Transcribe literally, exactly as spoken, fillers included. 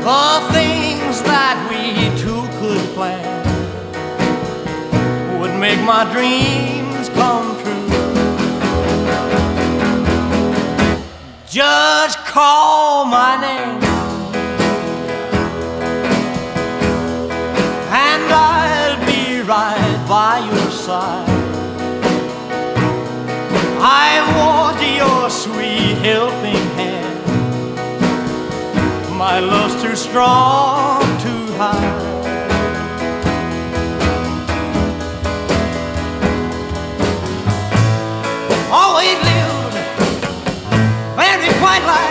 The things that we two could plan would make my dreams come true. Just call my name and I'll be right by your side. I want your sweet helping hand. My love's too strong to hide. Always lived very quite like